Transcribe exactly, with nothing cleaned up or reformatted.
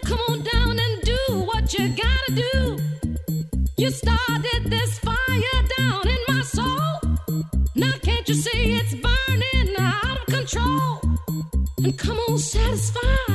come on down and do what you gotta do. You started this fire down in my soul. Now can't you see it's burning out of control? And come on, satisfy